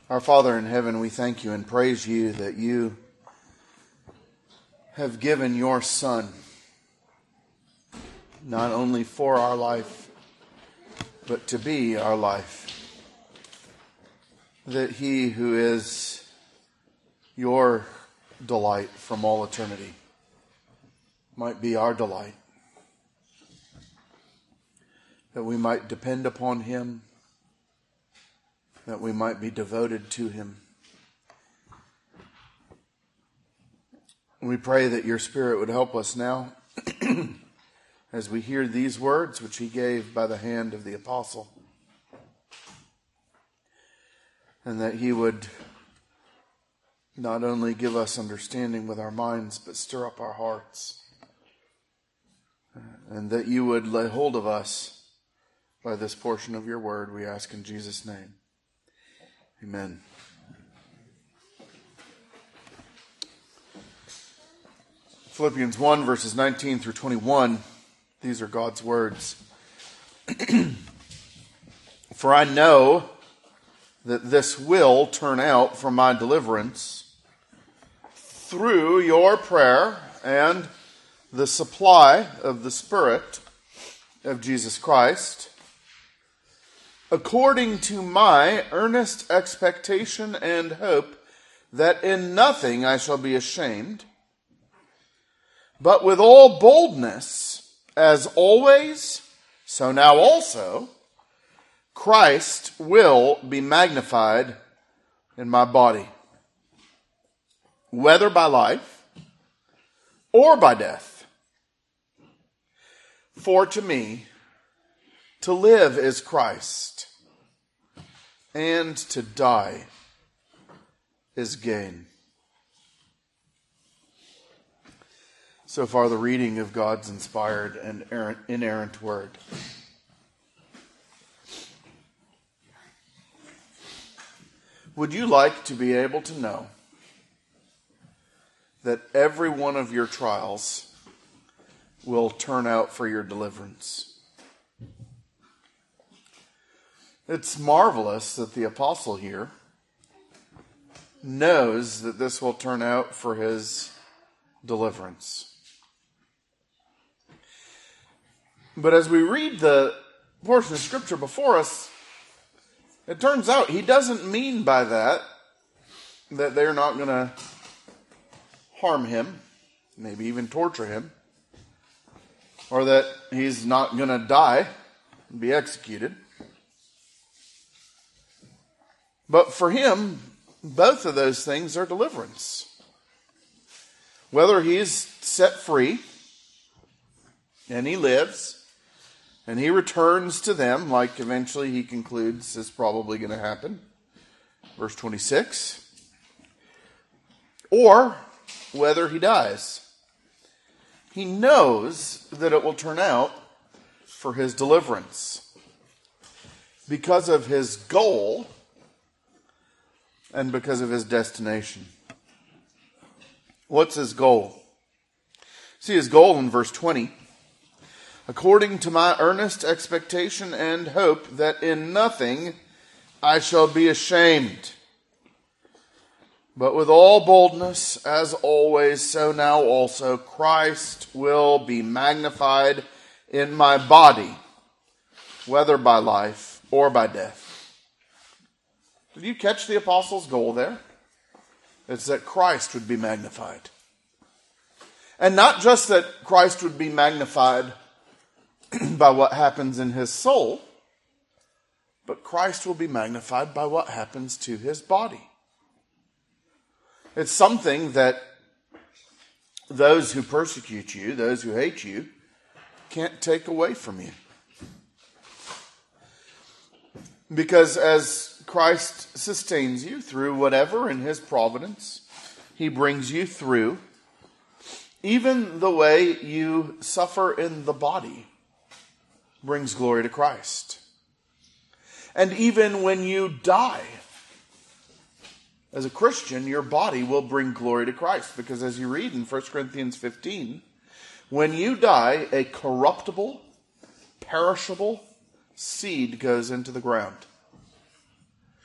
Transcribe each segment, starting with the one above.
Our Father in heaven, we thank you and praise you that you have given your Son not only for our life, but to be our life. That he who is your delight from all eternity might be our delight. That we might depend upon him, that we might be devoted to him. We pray that your Spirit would help us now as we hear these words which he gave by the hand of the apostle. And that he would not only give us understanding with our minds, but stir up our hearts. And that you would lay hold of us by this portion of your word, we ask in Jesus' name. Amen. Philippians 1, verses 19 through 21. These are God's words. For I know that this will turn out for my deliverance through your prayer and the supply of the Spirit of Jesus Christ, according to my earnest expectation and hope that in nothing I shall be ashamed, but with all boldness, as always, so now also, Christ will be magnified in my body, whether by life or by death. For to me, to live is Christ, and to die is gain. So far, the reading of God's inspired and inerrant word. Would you like to be able to know that every one of your trials will turn out for your deliverance? It's marvelous that the apostle here knows that this will turn out for his deliverance. But as we read the portion of Scripture before us, it turns out he doesn't mean by that they're not going to harm him, maybe even torture him, or that he's not going to die and be executed. But for him, both of those things are deliverance. Whether he is set free and he lives and he returns to them, like eventually he concludes is probably going to happen, verse 26, or whether he dies, he knows that it will turn out for his deliverance because of his goal and because of his destination. What's his goal? See his goal in verse 20. According to my earnest expectation and hope that in nothing I shall be ashamed, but with all boldness, as always, so now also Christ will be magnified in my body, whether by life or by death. Did you catch the apostle's goal there? It's that Christ would be magnified. And not just that Christ would be magnified by what happens in his soul, but Christ will be magnified by what happens to his body. It's something that those who persecute you, those who hate you, can't take away from you. Because as Christ sustains you through whatever in his providence he brings you through, even the way you suffer in the body brings glory to Christ. And even when you die, as a Christian, your body will bring glory to Christ. Because as you read in 1 Corinthians 15, when you die, a corruptible, perishable seed goes into the ground.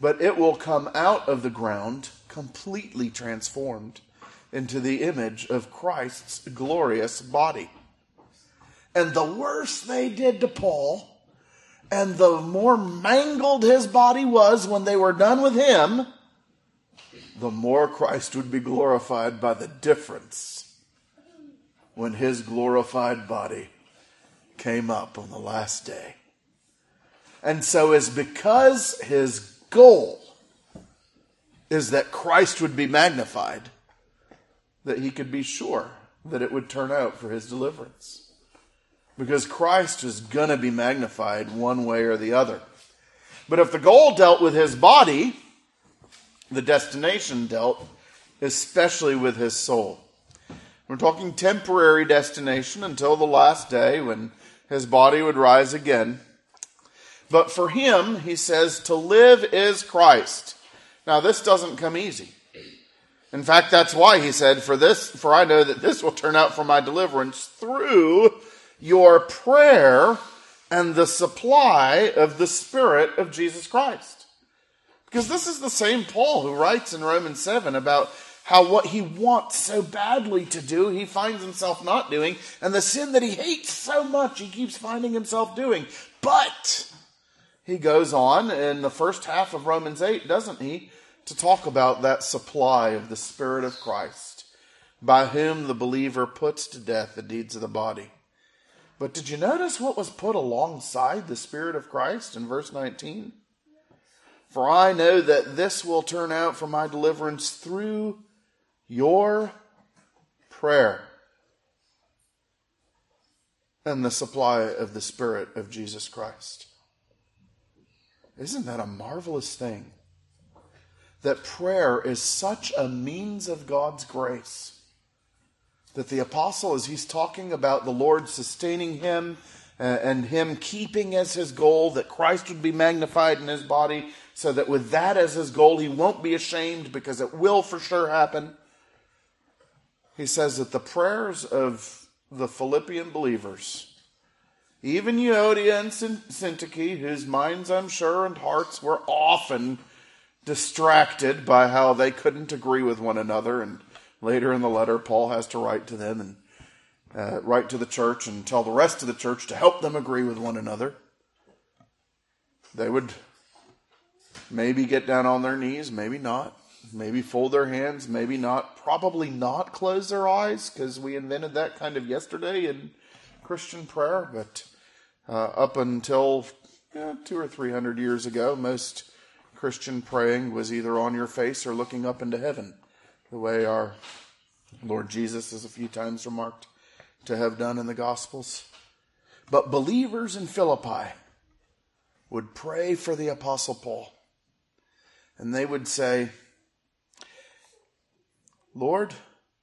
but it will come out of the ground completely transformed into the image of Christ's glorious body. And the worse they did to Paul, and the more mangled his body was when they were done with him, the more Christ would be glorified by the difference when his glorified body came up on the last day. And so it's because his goal is that Christ would be magnified, that he could be sure that it would turn out for his deliverance. Because Christ is going to be magnified one way or the other. But if the goal dealt with his body, the destination dealt especially with his soul. We're talking temporary destination until the last day when his body would rise again. But for him, he says, to live is Christ. Now, this doesn't come easy. In fact, that's why he said, for I know that this will turn out for my deliverance through your prayer and the supply of the Spirit of Jesus Christ. Because this is the same Paul who writes in Romans 7 about how what he wants so badly to do, he finds himself not doing, and the sin that he hates so much, he keeps finding himself doing. But he goes on in the first half of Romans 8, doesn't he, to talk about that supply of the Spirit of Christ, by whom the believer puts to death the deeds of the body. But did you notice what was put alongside the Spirit of Christ in verse 19? For I know that this will turn out for my deliverance through your prayer and the supply of the Spirit of Jesus Christ. Isn't that a marvelous thing? That prayer is such a means of God's grace that the apostle, as he's talking about the Lord sustaining him and him keeping as his goal, that Christ would be magnified in his body, so that with that as his goal, he won't be ashamed because it will for sure happen. He says that the prayers of the Philippian believers, even Euodia and Syntyche, whose minds, I'm sure, and hearts were often distracted by how they couldn't agree with one another, and later in the letter, Paul has to write to them and write to the church and tell the rest of the church to help them agree with one another. They would maybe get down on their knees, maybe not. Maybe fold their hands, maybe not. Probably not close their eyes, because we invented that kind of yesterday in Christian prayer. But up until 200 or 300 years ago, most Christian praying was either on your face or looking up into heaven, the way our Lord Jesus is a few times remarked to have done in the Gospels. But believers in Philippi would pray for the Apostle Paul. And they would say, Lord,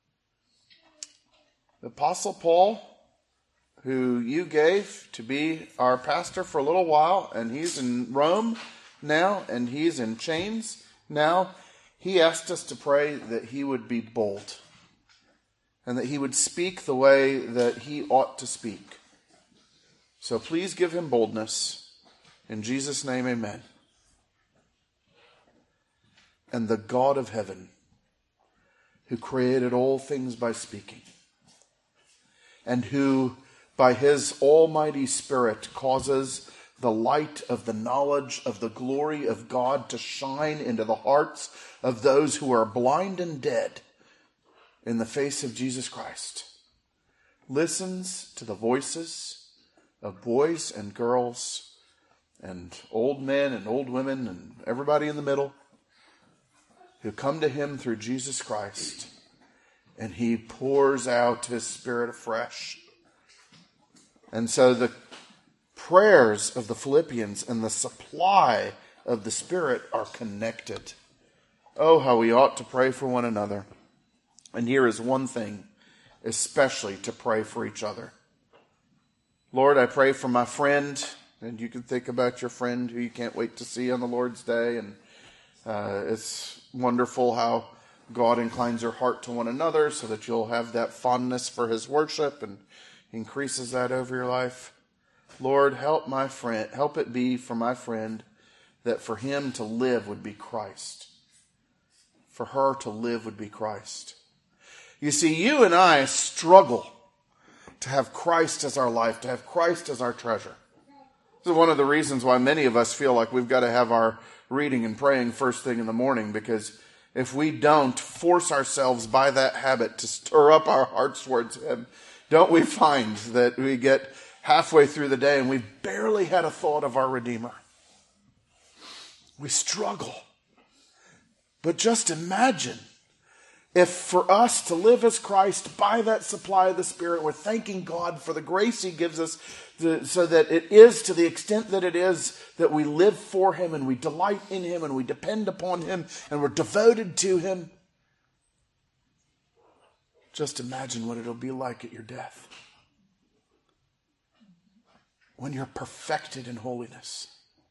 the Apostle Paul, who you gave to be our pastor for a little while, and he's in Rome now, and he's in chains now, he asked us to pray that he would be bold and that he would speak the way that he ought to speak. So please give him boldness. In Jesus' name, amen. And the God of heaven, who created all things by speaking, and who, by his almighty Spirit, causes the light of the knowledge of the glory of God to shine into the hearts of those who are blind and dead in the face of Jesus Christ, listens to the voices of boys and girls and old men and old women and everybody in the middle who come to him through Jesus Christ, and he pours out his Spirit afresh. And so the prayers of the Philippians and the supply of the Spirit are connected. Oh, how we ought to pray for one another. And here is one thing, especially to pray for each other. Lord, I pray for my friend, and you can think about your friend who you can't wait to see on the Lord's day, and it's wonderful how God inclines your heart to one another so that you'll have that fondness for his worship and increases that over your life. Lord, help my friend, help it be for my friend that for him to live would be Christ. For her to live would be Christ. You see, you and I struggle to have Christ as our life, to have Christ as our treasure. This is one of the reasons why many of us feel like we've got to have our reading and praying first thing in the morning, because if we don't force ourselves by that habit to stir up our hearts towards him, don't we find that we get halfway through the day and we've barely had a thought of our Redeemer? We struggle. But just imagine if for us to live as Christ by that supply of the Spirit, we're thanking God for the grace he gives us, so that it is, to the extent that it is, that we live for him and we delight in him and we depend upon him and we're devoted to him. Just imagine what it'll be like at your death, when you're perfected in holiness,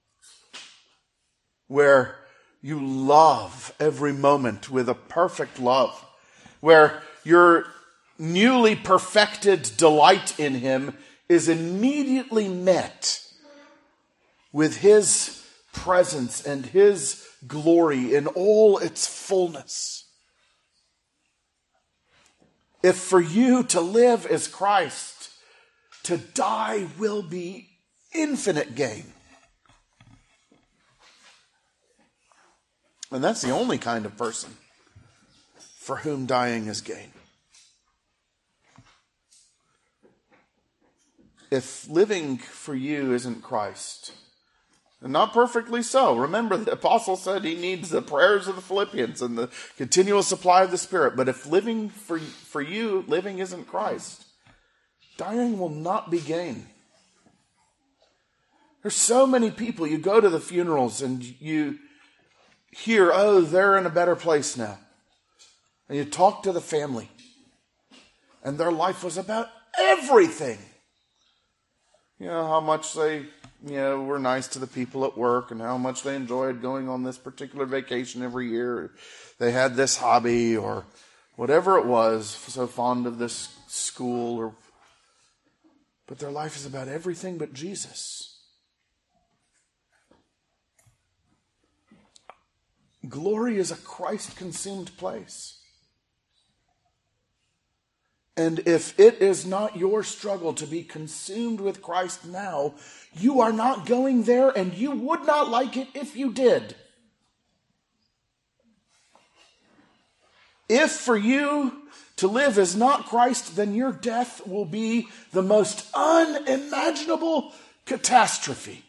where you love every moment with a perfect love, where your newly perfected delight in him is immediately met with his presence and his glory in all its fullness. If for you to live is Christ, to die will be infinite gain. And that's the only kind of person for whom dying is gain. If living for you isn't Christ, and not perfectly so. Remember, the apostle said he needs the prayers of the Philippians and the continual supply of the Spirit. But if living for you, living isn't Christ, dying will not be gain. There's so many people, you go to the funerals and you hear, oh, they're in a better place now. And you talk to the family, and their life was about everything. You know, how much they, were nice to the people at work, and how much they enjoyed going on this particular vacation every year. They had this hobby or whatever it was, so fond of this school. But their life is about everything but Jesus. Glory is a Christ-consumed place. And if it is not your struggle to be consumed with Christ now, you are not going there, and you would not like it if you did. If for you to live is not Christ, then your death will be the most unimaginable catastrophe.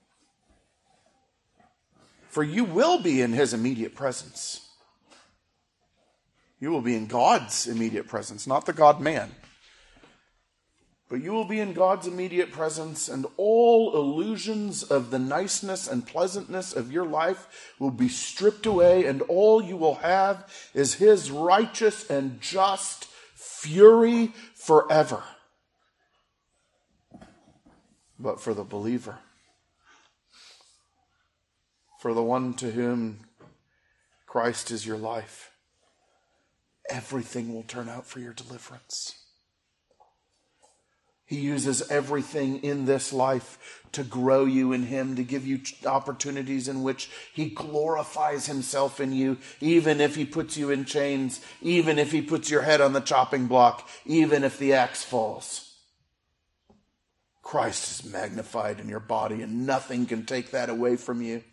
For you will be in his immediate presence. You will be in God's immediate presence, not the God-man. But you will be in God's immediate presence, and all illusions of the niceness and pleasantness of your life will be stripped away, and all you will have is his righteous and just fury forever. But for the believer, for the one to whom Christ is your life, everything will turn out for your deliverance. He uses everything in this life to grow you in him, to give you opportunities in which he glorifies himself in you, even if he puts you in chains, even if he puts your head on the chopping block, even if the axe falls. Christ is magnified in your body, and nothing can take that away from you.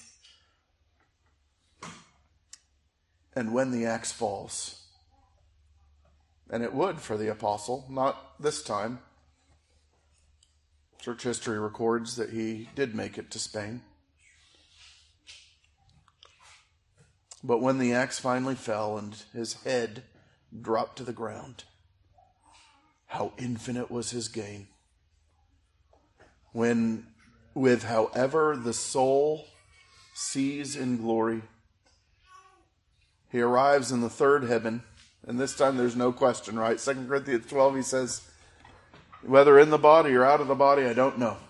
And when the axe falls, and it would for the apostle, not this time. Church history records that he did make it to Spain. But when the axe finally fell and his head dropped to the ground, how infinite was his gain. When, with however the soul sees in glory, he arrives in the third heaven. And this time there's no question, right? 2 Corinthians 12, he says, whether in the body or out of the body, I don't know.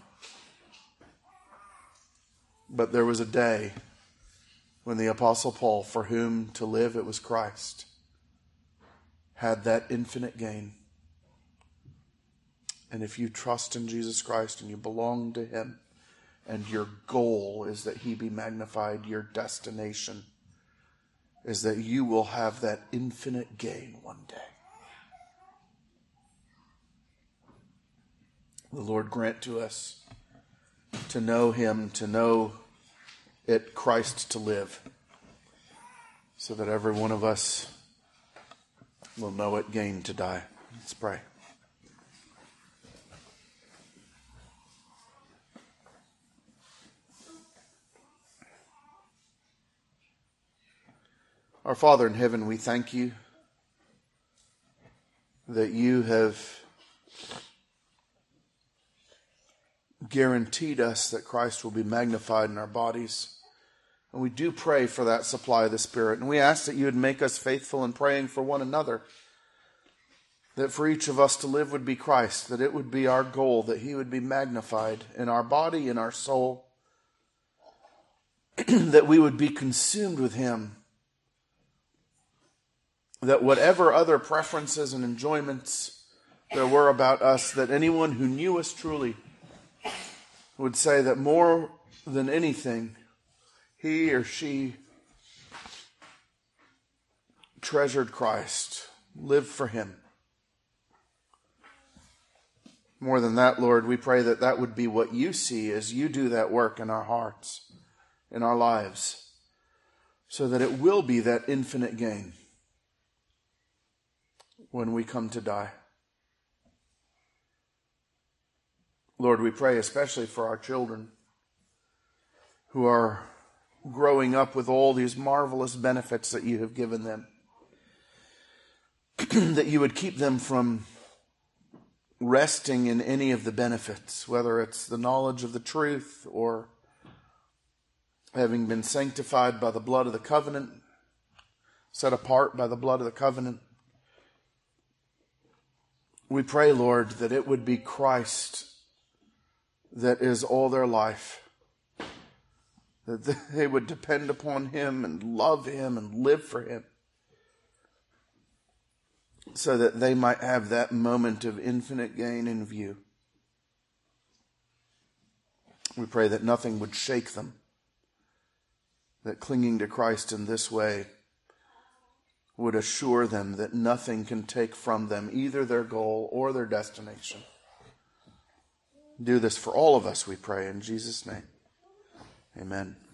But there was a day when the Apostle Paul, for whom to live it was Christ, had that infinite gain. And if you trust in Jesus Christ and you belong to him, and your goal is that he be magnified. Your destination is that you will have that infinite gain one day. The Lord grant to us to know him, to know it Christ to live, so that every one of us will know it gain to die. Let's pray. Our Father in heaven, we thank you that you have guaranteed us that Christ will be magnified in our bodies. And we do pray for that supply of the Spirit. And we ask that you would make us faithful in praying for one another. That for each of us to live would be Christ. That it would be our goal, that he would be magnified in our body, in our soul. That we would be consumed with him. That whatever other preferences and enjoyments there were about us, that anyone who knew us truly would say that more than anything, he or she treasured Christ, lived for him. More than that, Lord, we pray that that would be what you see as you do that work in our hearts, in our lives, so that it will be that infinite gain when we come to die. Lord, we pray especially for our children who are growing up with all these marvelous benefits that you have given them. That you would keep them from resting in any of the benefits, whether it's the knowledge of the truth or having been sanctified by the blood of the covenant, set apart by the blood of the covenant. We pray, Lord, that it would be Christ that is all their life. That they would depend upon him and love him and live for him, so that they might have that moment of infinite gain in view. We pray that nothing would shake them, that clinging to Christ in this way would assure them that nothing can take from them either their goal or their destination. Do this for all of us, we pray, in Jesus' name. Amen.